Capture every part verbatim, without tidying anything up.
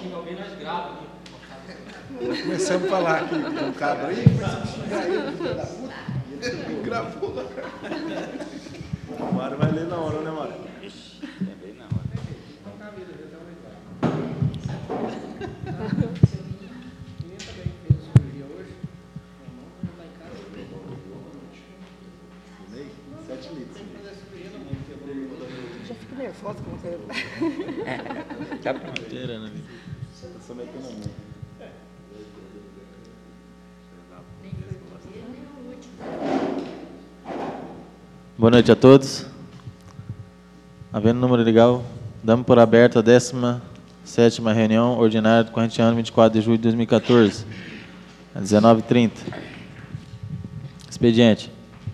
Começamos a falar aqui com o cabra aí, começamos a xingar ele, filho da puta. Ele gravou lá. O Mário vai ler na hora, né, Mário? Lembrei na hora. Sete litros. Já fico nervosa com você. Tá pronto. Eu só metendo a mão. Boa noite a todos. Havendo número legal, damos por aberta a décima sétima reunião ordinária do corrente ano vinte e quatro de julho de dois mil e quatorze, às dezenove e trinta. Expediente.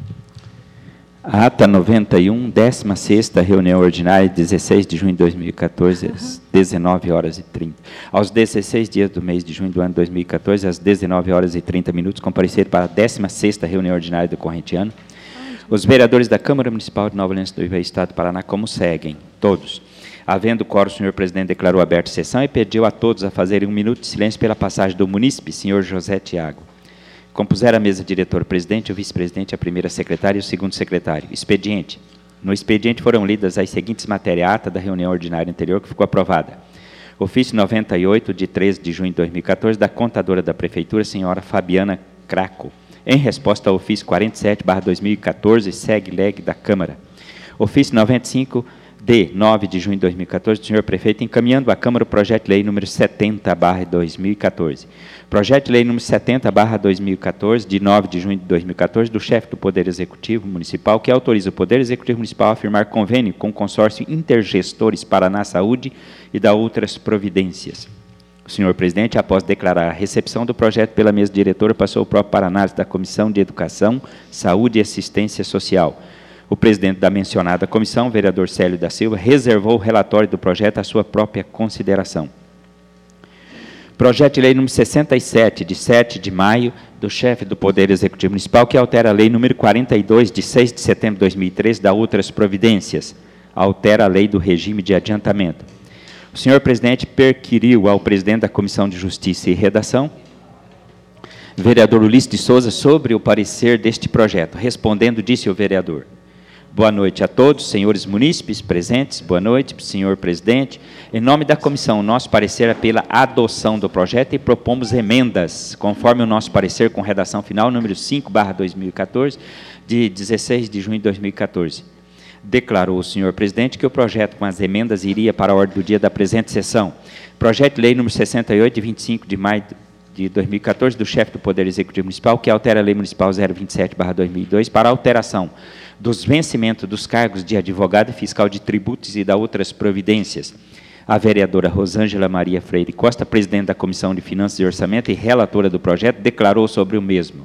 Ata noventa e um, décima sexta reunião ordinária, dezesseis de junho de dois mil e quatorze, às dezenove horas e trinta. Aos dezesseis dias do mês de junho do ano dois mil e quatorze, às dezenove horas e trinta minutos, compareceram para a décima sexta reunião ordinária do corrente ano os vereadores da Câmara Municipal de Nova Aliança do Ivaí, Estado do Paraná, como seguem, todos. Havendo quórum, o senhor presidente declarou aberta a sessão e pediu a todos a fazerem um minuto de silêncio pela passagem do munícipe, senhor José Tiago. Compuseram a mesa diretor, presidente, o vice-presidente, a primeira secretária e o segundo secretário. Expediente. No expediente foram lidas as seguintes matérias, ata da reunião ordinária anterior, que ficou aprovada. Ofício noventa e oito, de treze de junho de dois mil e quatorze, da contadora da Prefeitura, senhora Fabiana Craco, em resposta ao ofício quarenta e sete barra dois mil e quatorze, segue-leg da Câmara. Ofício noventa e cinco, de nove de junho de dois mil e quatorze, do senhor prefeito, encaminhando à Câmara o projeto de lei número setenta barra dois mil e quatorze. Projeto de lei número setenta barra dois mil e quatorze, de nove de junho de dois mil e quatorze, do chefe do Poder Executivo Municipal, que autoriza o Poder Executivo Municipal a firmar convênio com o consórcio Intergestores Paraná Saúde e da outras providências. O senhor presidente, após declarar a recepção do projeto pela mesa diretora, passou o próprio para análise da Comissão de Educação, Saúde e Assistência Social. O presidente da mencionada comissão, o vereador Célio da Silva, reservou o relatório do projeto à sua própria consideração. Projeto de lei número sessenta e sete, de sete de maio, do chefe do Poder Executivo Municipal, que altera a lei número quarenta e dois, de seis de setembro de dois mil e treze, da outras providências. Altera a lei do regime de adiantamento. O senhor presidente perquiriu ao presidente da Comissão de Justiça e Redação, vereador Ulisses de Souza, sobre o parecer deste projeto. Respondendo, disse o vereador: boa noite a todos, senhores munícipes presentes, boa noite, senhor presidente. Em nome da comissão, nosso parecer é pela adoção do projeto e propomos emendas, conforme o nosso parecer com redação final, número cinco barra dois mil e quatorze, de dezesseis de junho de dois mil e quatorze. Declarou o senhor presidente que o projeto com as emendas iria para a ordem do dia da presente sessão. Projeto de lei número sessenta e oito, de vinte e cinco de maio de dois mil e quatorze, do chefe do Poder Executivo Municipal, que altera a lei municipal zero vinte e sete barra dois mil e dois para alteração dos vencimentos dos cargos de advogado e fiscal de tributos e da outras providências. A vereadora Rosângela Maria Freire Costa, presidente da Comissão de Finanças e Orçamento e relatora do projeto, declarou sobre o mesmo: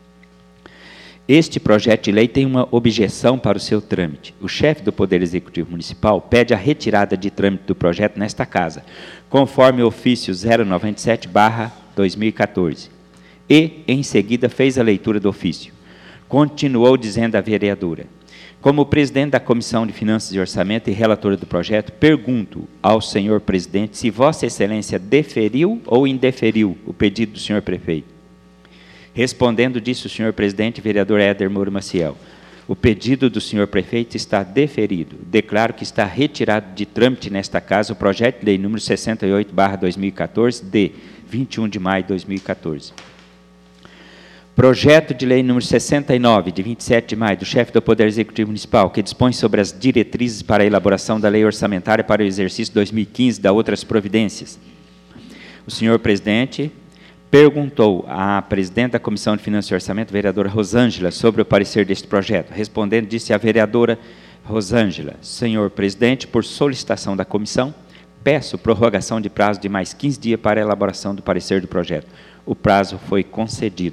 este projeto de lei tem uma objeção para o seu trâmite. O chefe do Poder Executivo Municipal pede a retirada de trâmite do projeto nesta casa, conforme o ofício zero noventa e sete barra dois mil e quatorze. E, em seguida, fez a leitura do ofício. Continuou dizendo a vereadora: como presidente da Comissão de Finanças e Orçamento e relatora do projeto, pergunto ao senhor presidente se Vossa Excelência deferiu ou indeferiu o pedido do senhor prefeito. Respondendo, disse o senhor presidente, vereador Éder Moura Maciel: o pedido do senhor prefeito está deferido. Declaro que está retirado de trâmite nesta casa o projeto de lei número sessenta e oito barra dois mil e quatorze, de vinte e um de maio de dois mil e quatorze. Projeto de lei número sessenta e nove, de vinte e sete de maio, do chefe do Poder Executivo Municipal, que dispõe sobre as diretrizes para a elaboração da lei orçamentária para o exercício dois mil e quinze, da outras providências. O senhor presidente perguntou à presidente da Comissão de Finanças e Orçamento, vereadora Rosângela, sobre o parecer deste projeto. Respondendo, disse a vereadora Rosângela: senhor presidente, por solicitação da comissão, peço prorrogação de prazo de mais quinze dias para a elaboração do parecer do projeto. O prazo foi concedido.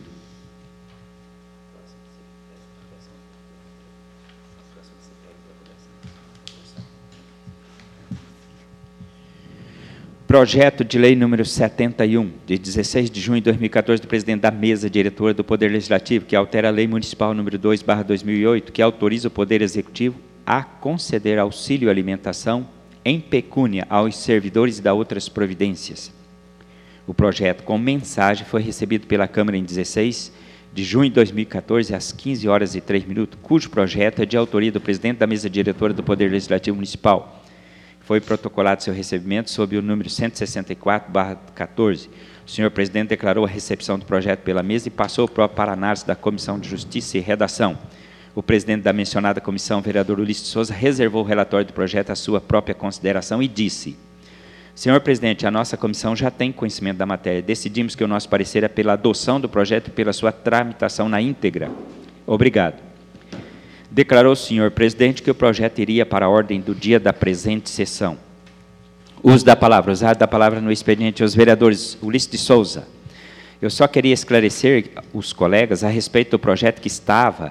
Projeto de lei número setenta e um, de dezesseis de junho de dois mil e quatorze, do presidente da mesa diretora do Poder Legislativo, que altera a lei municipal número dois barra dois mil e oito, que autoriza o Poder Executivo a conceder auxílio alimentação em pecúnia aos servidores e da outras providências. O projeto com mensagem foi recebido pela Câmara em dezesseis de junho de dois mil e quatorze, às quinze horas e três minutos, cujo projeto é de autoria do presidente da mesa diretora do Poder Legislativo Municipal. Foi protocolado seu recebimento sob o número cento e sessenta e quatro barra quatorze. O senhor presidente declarou a recepção do projeto pela mesa e passou para a análise da Comissão de Justiça e Redação. O presidente da mencionada comissão, vereador Ulisses de Souza, reservou o relatório do projeto à sua própria consideração e disse: senhor presidente, a nossa comissão já tem conhecimento da matéria. Decidimos que o nosso parecer é pela adoção do projeto e pela sua tramitação na íntegra. Obrigado. Declarou o senhor presidente que o projeto iria para a ordem do dia da presente sessão. Uso da palavra, usado da palavra no expediente aos vereadores Ulisses de Souza. Eu só queria esclarecer os colegas a respeito do projeto que estava,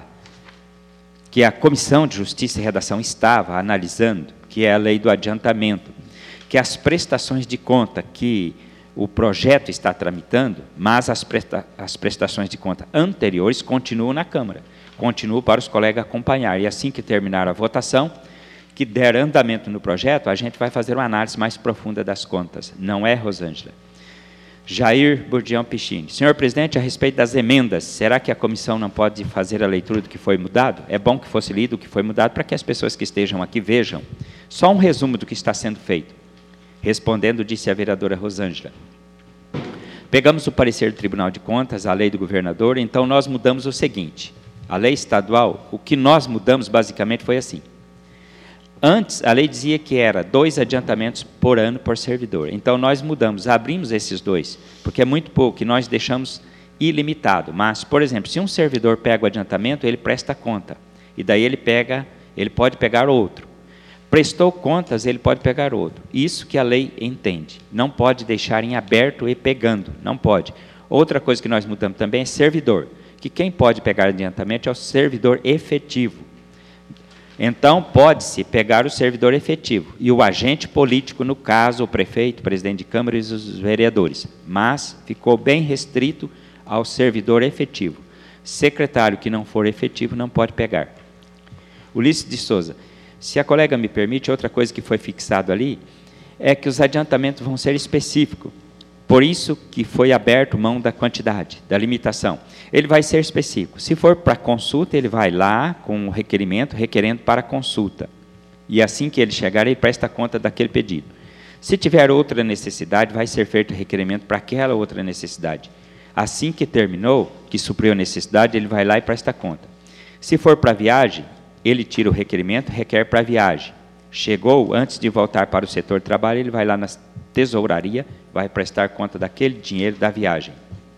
que a Comissão de Justiça e Redação estava analisando, que é a lei do adiantamento, que as prestações de conta que o projeto está tramitando, mas as, presta as prestações de conta anteriores continuam na Câmara, continuam para os colegas acompanhar, e assim que terminar a votação, que der andamento no projeto, a gente vai fazer uma análise mais profunda das contas. Não é, Rosângela? Jair Burdião Pichini. Senhor presidente, a respeito das emendas, será que a comissão não pode fazer a leitura do que foi mudado? É bom que fosse lido o que foi mudado para que as pessoas que estejam aqui vejam. Só um resumo do que está sendo feito. Respondendo, disse a vereadora Rosângela. Pegamos o parecer do Tribunal de Contas, a lei do governador, então nós mudamos o seguinte. A lei estadual, o que nós mudamos basicamente foi assim. Antes, a lei dizia que era dois adiantamentos por ano por servidor. Então, nós mudamos, abrimos esses dois, porque é muito pouco, e nós deixamos ilimitado. Mas, por exemplo, se um servidor pega o adiantamento, ele presta conta. E daí ele pega, ele pode pegar outro. Prestou contas, ele pode pegar outro. Isso que a lei entende. Não pode deixar em aberto e pegando, não pode. Outra coisa que nós mudamos também é servidor, que quem pode pegar adiantamento é o servidor efetivo. Então, pode-se pegar o servidor efetivo e o agente político, no caso, o prefeito, o presidente de Câmara e os vereadores. Mas ficou bem restrito ao servidor efetivo. Secretário que não for efetivo não pode pegar. Ulisses de Souza, se a colega me permite, outra coisa que foi fixado ali é que os adiantamentos vão ser específicos. Por isso que foi aberto mão da quantidade, da limitação. Ele vai ser específico. Se for para consulta, ele vai lá com o requerimento, requerendo para consulta. E assim que ele chegar, ele presta conta daquele pedido. Se tiver outra necessidade, vai ser feito o requerimento para aquela outra necessidade. Assim que terminou, que supriu a necessidade, ele vai lá e presta conta. Se for para viagem, ele tira o requerimento, requer para viagem. Chegou, antes de voltar para o setor de trabalho, ele vai lá na tesouraria, vai prestar conta daquele dinheiro da viagem.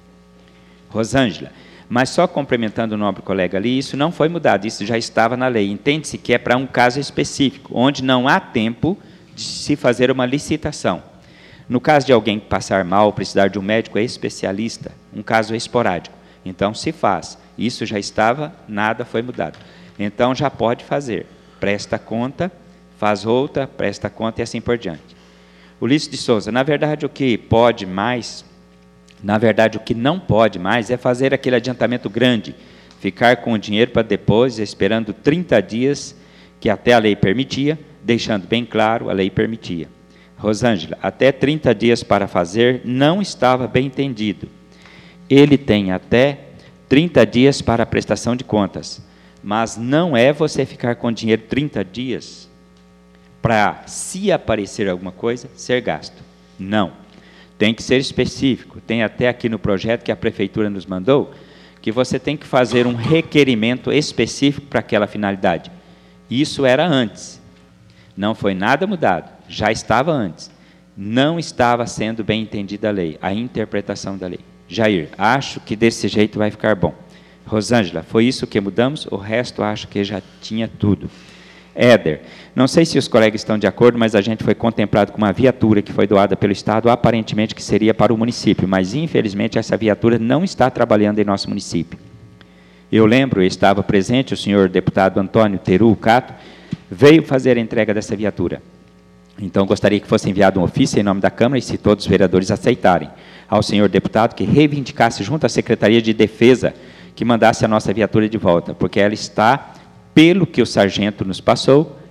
Rosângela, mas só complementando o nobre colega ali, isso não foi mudado, isso já estava na lei. Entende-se que é para um caso específico, onde não há tempo de se fazer uma licitação. No caso de alguém passar mal, precisar de um médico especialista, um caso esporádico, então se faz. Isso já estava, nada foi mudado. Então já pode fazer. Presta conta, faz outra, presta conta e assim por diante. Ulisses de Souza, na verdade o que pode mais, na verdade o que não pode mais é fazer aquele adiantamento grande, ficar com o dinheiro para depois, esperando trinta dias, que até a lei permitia, deixando bem claro, a lei permitia. Rosângela, até trinta dias para fazer não estava bem entendido. Ele tem até trinta dias para a prestação de contas, mas não é você ficar com dinheiro trinta dias para, se aparecer alguma coisa, ser gasto. Não. Tem que ser específico. Tem até aqui no projeto que a Prefeitura nos mandou, que você tem que fazer um requerimento específico para aquela finalidade. Isso era antes. Não foi nada mudado. Já estava antes. Não estava sendo bem entendida a lei, a interpretação da lei. Jair, acho que desse jeito vai ficar bom. Rosângela, foi isso que mudamos? O resto acho que já tinha tudo. Éder, não sei se os colegas estão de acordo, mas a gente foi contemplado com uma viatura que foi doada pelo Estado, aparentemente que seria para o município, mas infelizmente essa viatura não está trabalhando em nosso município. Eu lembro, eu estava presente, o senhor deputado Antônio Teru Cato veio fazer a entrega dessa viatura. Então, gostaria que fosse enviado um ofício em nome da Câmara, e se todos os vereadores aceitarem, ao senhor deputado que reivindicasse junto à Secretaria de Defesa que mandasse a nossa viatura de volta, porque ela está, pelo que o sargento nos passou,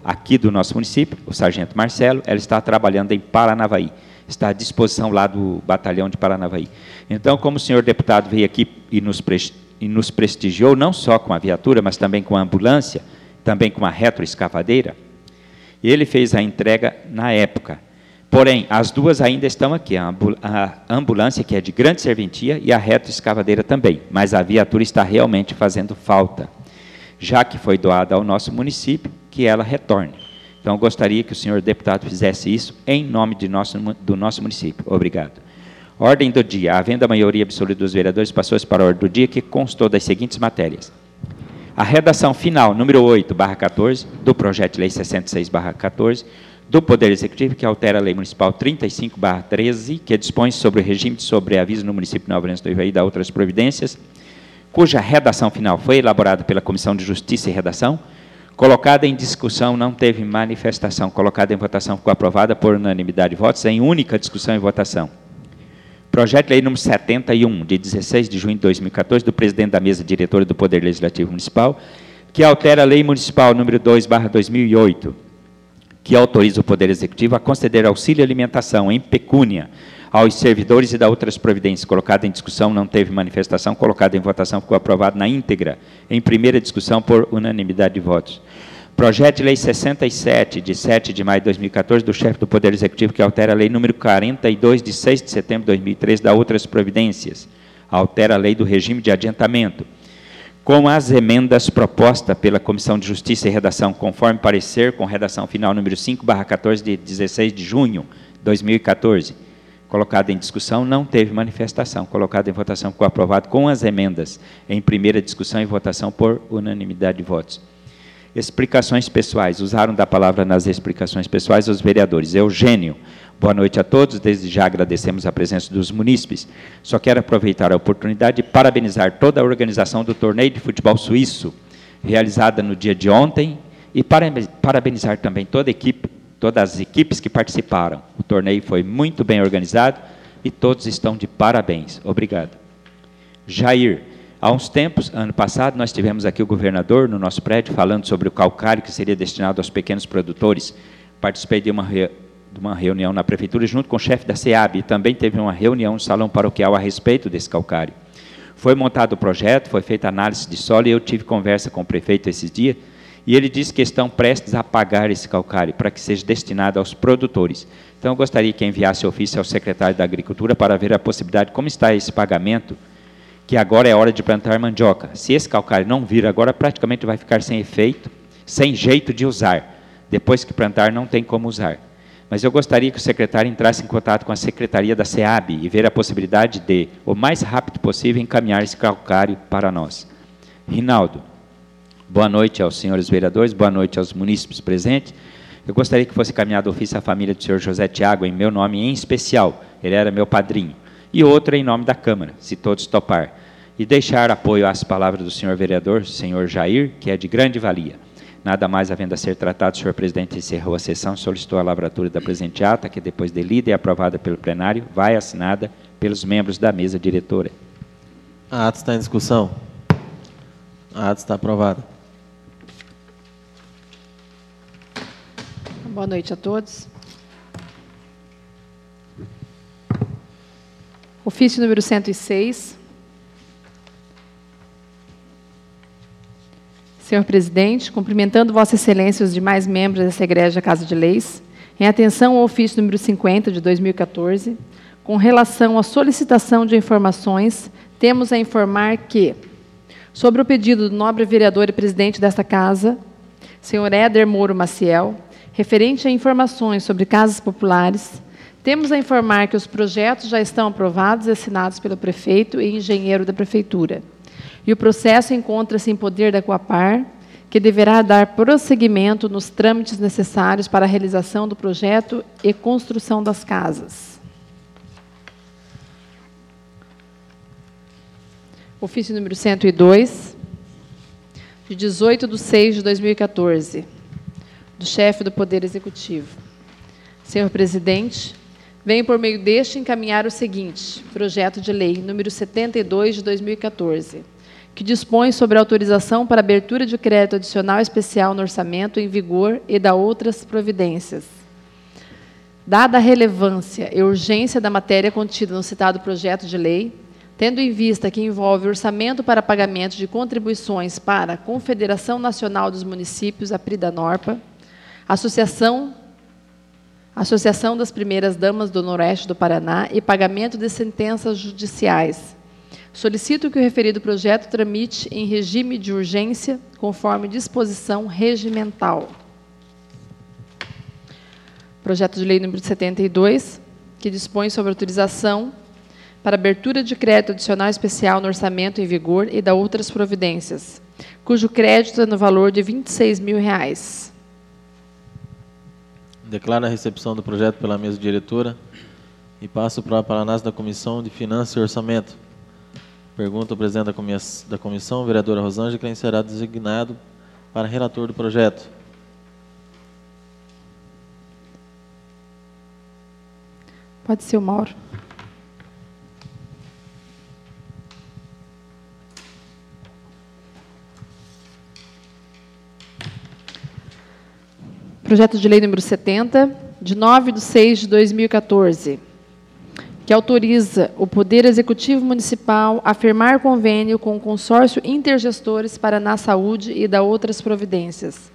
aqui do nosso município, o sargento Marcelo, ela está trabalhando em Paranavaí. Está à disposição lá do batalhão de Paranavaí. Então, como o senhor deputado veio aqui e nos, e nos prestigiou, não só com a viatura, mas também com a ambulância, também com a retroescavadeira, ele fez a entrega na época. Porém, as duas ainda estão aqui, a ambulância, que é de grande serventia, e a retroescavadeira também, mas a viatura está realmente fazendo falta, já que foi doada ao nosso município, que ela retorne. Então, eu gostaria que o senhor deputado fizesse isso em nome de nosso, do nosso município. Obrigado. Ordem do dia. Havendo a maioria absoluta dos vereadores, passou-se para a ordem do dia, que constou das seguintes matérias. A redação final, número oito, barra quatorze, do projeto de lei sessenta e seis, barra quatorze, do Poder Executivo, que altera a Lei Municipal trinta e cinco, barra treze, que dispõe sobre o regime de sobreaviso no município de Nova Aliança do Ivaí e da outras providências, cuja redação final foi elaborada pela Comissão de Justiça e Redação, colocada em discussão, não teve manifestação, colocada em votação, ficou aprovada por unanimidade de votos, em única discussão e votação. Projeto de lei número setenta e um, de dezesseis de junho de dois mil e quatorze, do presidente da mesa diretora do Poder Legislativo Municipal, que altera a Lei Municipal número dois, barra dois mil e oito, que autoriza o Poder Executivo a conceder auxílio e alimentação em pecúnia aos servidores e da outras providências. Colocada em discussão, não teve manifestação, colocada em votação, ficou aprovado na íntegra, em primeira discussão, por unanimidade de votos. Projeto de lei sessenta e sete, de sete de maio de dois mil e quatorze, do chefe do Poder Executivo, que altera a lei número quarenta e dois, de seis de setembro de dois mil e treze, da outras providências. Altera a lei do regime de adiantamento. Com as emendas propostas pela Comissão de Justiça e Redação, conforme parecer, com redação final número cinco, barra quatorze, de dezesseis de junho de dois mil e quatorze. Colocada em discussão, não teve manifestação. Colocada em votação, ficou aprovado com as emendas, em primeira discussão e votação por unanimidade de votos. Explicações pessoais. Usaram da palavra nas explicações pessoais os vereadores. Eugênio, boa noite a todos. Desde já agradecemos a presença dos munícipes. Só quero aproveitar a oportunidade de parabenizar toda a organização do torneio de futebol suíço, realizada no dia de ontem, e parabenizar também toda a equipe, todas as equipes que participaram. O torneio foi muito bem organizado e todos estão de parabéns. Obrigado. Jair, há uns tempos, ano passado, nós tivemos aqui o governador no nosso prédio falando sobre o calcário que seria destinado aos pequenos produtores. Participei de uma, re... de uma reunião na prefeitura junto com o chefe da SEAB e também teve uma reunião no salão paroquial a respeito desse calcário. Foi montado o projeto, foi feita análise de solo e eu tive conversa com o prefeito esses dias e ele disse que estão prestes a pagar esse calcário para que seja destinado aos produtores. Então, eu gostaria que enviasse ofício ao secretário da Agricultura para ver a possibilidade de como está esse pagamento, que agora é hora de plantar mandioca. Se esse calcário não vir agora, praticamente vai ficar sem efeito, sem jeito de usar. Depois que plantar, não tem como usar. Mas eu gostaria que o secretário entrasse em contato com a secretaria da SEAB e ver a possibilidade de, o mais rápido possível, encaminhar esse calcário para nós. Rinaldo, boa noite aos senhores vereadores, boa noite aos munícipes presentes. Eu gostaria que fosse encaminhado ofício à família do senhor José Tiago, em meu nome em especial, ele era meu padrinho, e outra em nome da Câmara, se todos topar, e deixar apoio às palavras do senhor vereador, senhor Jair, que é de grande valia. Nada mais havendo a ser tratado, o senhor presidente encerrou a sessão, solicitou a lavratura da presente ata, que depois de lida e aprovada pelo plenário, vai assinada pelos membros da mesa diretora. A ata está em discussão. A ata está aprovada. Boa noite a todos. Ofício número cento e seis. Senhor presidente, cumprimentando Vossa Excelência e os demais membros dessa egrégia Casa de Leis, em atenção ao ofício número cinquenta de dois mil e quatorze, com relação à solicitação de informações, temos a informar que, sobre o pedido do nobre vereador e presidente desta Casa, senhor Éder Moro Maciel, referente a informações sobre casas populares, temos a informar que os projetos já estão aprovados e assinados pelo prefeito e engenheiro da prefeitura. E o processo encontra-se em poder da Coapar, que deverá dar prosseguimento nos trâmites necessários para a realização do projeto e construção das casas. Ofício número cento e dois, de dezoito de seis de dois mil e quatorze, do chefe do Poder Executivo. Senhor presidente, venho por meio deste encaminhar o seguinte, projeto de lei número setenta e dois de dois mil e quatorze, que dispõe sobre autorização para abertura de crédito adicional especial no orçamento em vigor e da outras providências. Dada a relevância e urgência da matéria contida no citado projeto de lei, tendo em vista que envolve orçamento para pagamento de contribuições para a Confederação Nacional dos Municípios, a PRIDANORPA, Associação, Associação das Primeiras Damas do Noroeste do Paraná e pagamento de sentenças judiciais, solicito que o referido projeto tramite em regime de urgência, conforme disposição regimental. Projeto de lei número setenta e dois, que dispõe sobre autorização para abertura de crédito adicional especial no orçamento em vigor e da outras providências, cujo crédito é no valor de vinte e seis mil reais. Declaro a recepção do projeto pela mesa diretora e passo para a análise da Comissão de Finanças e Orçamento. Pergunta ao presidente da comiss- da comissão, vereadora Rosângela, quem será designado para relator do projeto. Pode ser o Mauro. Projeto de lei número setenta, de nove de seis de dois mil e quatorze, que autoriza o Poder Executivo Municipal a firmar convênio com o Consórcio Intergestores Paraná Saúde e da outras providências.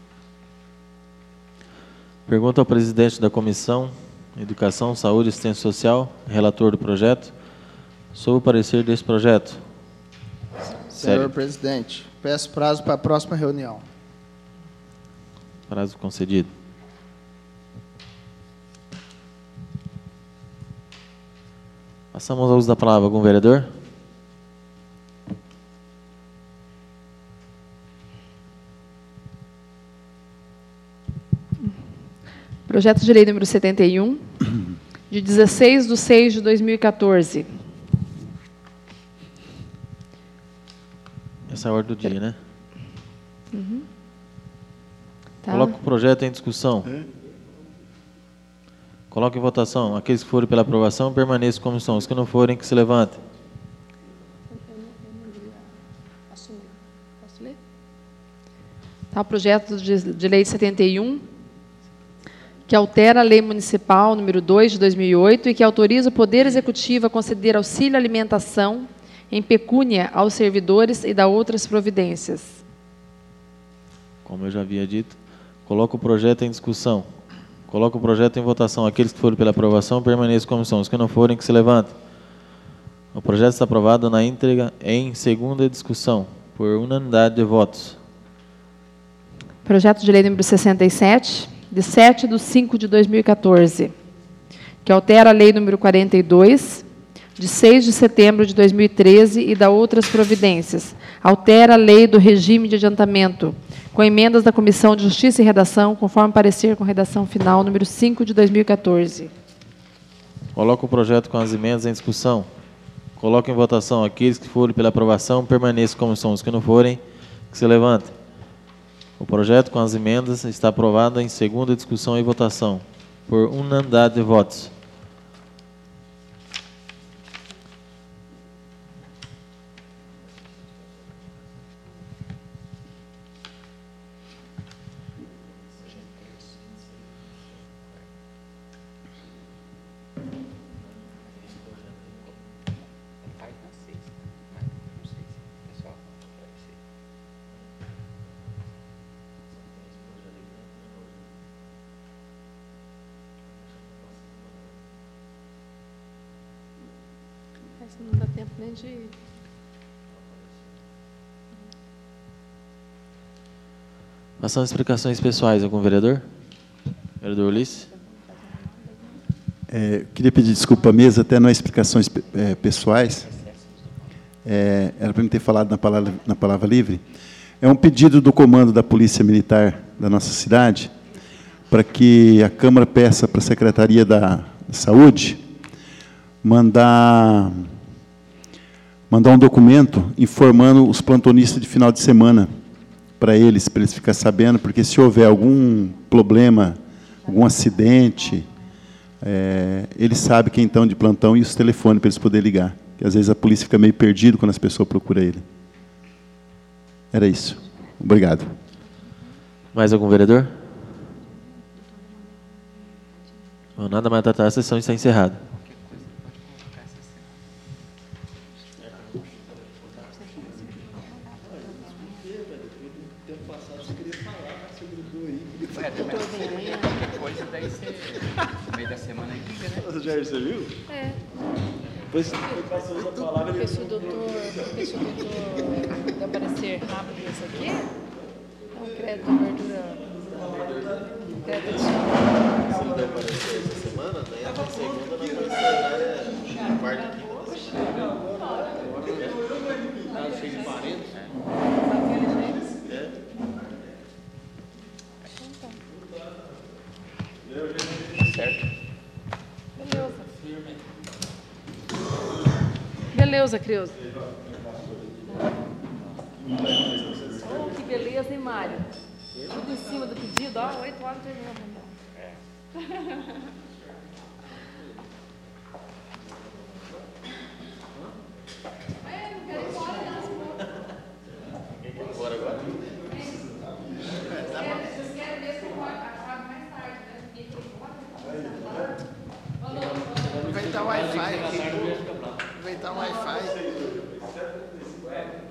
Pergunta ao presidente da Comissão Educação, Saúde e Assistência Social, relator do projeto, sobre o parecer desse projeto. Senhor Sério. presidente, peço prazo para a próxima reunião. Prazo concedido. Passamos ao uso da palavra. Algum vereador? Projeto de lei número setenta e um, de dezesseis de seis de dois mil e quatorze. Essa é a ordem do dia, né? Uhum. Tá. Coloca o projeto em discussão. Coloque em votação. Aqueles que forem pela aprovação, permaneçam como estão. Os que não forem, que se levantem. Posso ler? Tá, o projeto de, de lei setenta e um, que altera a Lei Municipal número dois de dois mil e oito e que autoriza o Poder Executivo a conceder auxílio alimentação em pecúnia aos servidores e da outras providências. Como eu já havia dito, coloca o projeto em discussão. Coloca o projeto em votação. Aqueles que forem pela aprovação, permaneçam como estão. Os que não forem, que se levantem. O projeto está aprovado na íntegra em segunda discussão, por unanimidade de votos. Projeto de lei número sessenta e sete, de sete de cinco de dois mil e quatorze, que altera a lei número quarenta e dois, de seis de setembro de dois mil e treze e da outras providências. Altera a lei do regime de adiantamento, com emendas da Comissão de Justiça e Redação, conforme parecer com redação final número cinco de dois mil e quatorze. Coloca o projeto com as emendas em discussão. Coloca em votação. Aqueles que forem pela aprovação, permaneçam como estão. Os que não forem, que se levantem. O projeto com as emendas está aprovado em segunda discussão e votação, por unanimidade de votos. Não dá tempo nem de... Passando explicações pessoais, algum vereador? Vereador Ulisses? É, queria pedir desculpa à mesa, até não é explicações é, pessoais. É, era para me ter falado na palavra, na palavra livre. É um pedido do comando da Polícia Militar da nossa cidade para que a Câmara peça para a Secretaria da Saúde mandar, mandar um documento informando os plantonistas de final de semana para eles, para eles ficarem sabendo, porque se houver algum problema, algum acidente, é, eles sabem quem estão de plantão e os telefones para eles poderem ligar. Porque às vezes a polícia fica meio perdida quando as pessoas procuram ele. Era isso. Obrigado. Mais algum vereador? Bom, nada mais a tratar, a sessão está encerrada. Coisa daí você, no meio da semana, liga, né? Jair, você viu? É. Pois passou essa palavra. Porque se o doutor, porque se o doutor vai aparecer rápido isso aqui, é um crédito de abertura. Crédito adicional. Se não der aparecer essa semana, daí até segunda vai aparecer na área quarta e quinta. Ah, cheio de parentes. É. Certo? Beleza. Beleza, Creuza. Oh, que beleza, hein, Mário? Tudo em cima do pedido, ó, oito horas terminou a reunião. É, não quero ir embora, não. Bora agora? Vocês querem ver se eu acabo mais tarde, né? Aproveitar o Wi-Fi aqui. Aproveitar o Wi-Fi.